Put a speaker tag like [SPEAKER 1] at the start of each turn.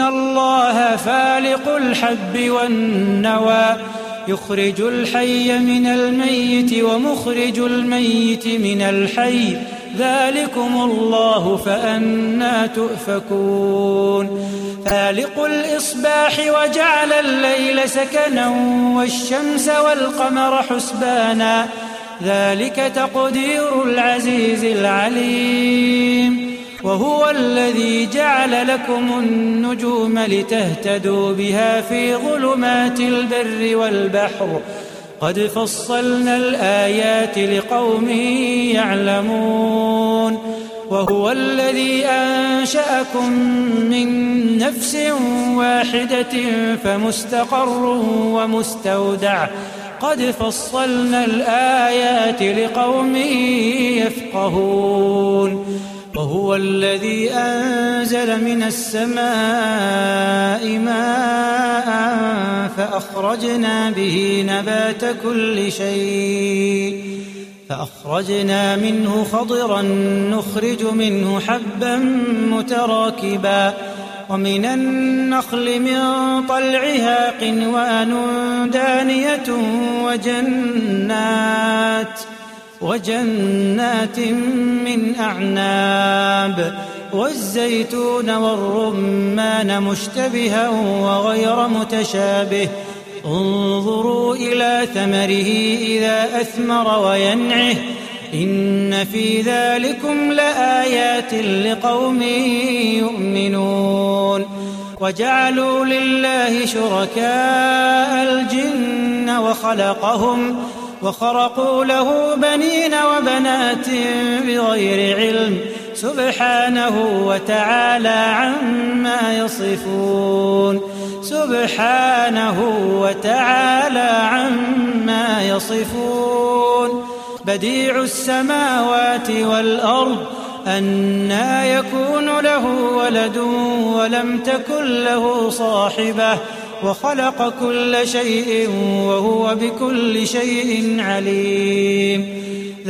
[SPEAKER 1] الله فالق الحب والنوى يخرج الحي من الميت ومخرج الميت من الحي ذلكم الله فأنى تؤفكون فالق الإصباح وجعل الليل سكنا والشمس والقمر حسبانا ذلك تقدير العزيز العليم وهو الذي جعل لكم النجوم لتهتدوا بها في ظلمات البر والبحر قد فصلنا الآيات لقوم يعلمون وهو الذي أنشأكم من نفس واحدة فمستقر ومستودع قد فصلنا الآيات لقوم يفقهون وهو الذي أنزل من السماء ماء فأخرجنا به نبات كل شيء فأخرجنا منه خضرا نخرج منه حبا متراكبا ومن النخل من طلعها قنوان دانية وجنات من أعناب والزيتون والرمان مشتبها وغير متشابه انظروا إلى ثمره إذا أثمر وينعه إن في ذلكم لآيات لقوم يؤمنون وجعلوا لله شركاء الجن وخرقوا له بنين وبنات بغير علم سبحانه وتعالى عما يصفون بديع السماوات والأرض أنى يكون له ولد ولم تكن له صاحبة وخلق كل شيء وهو بكل شيء عليم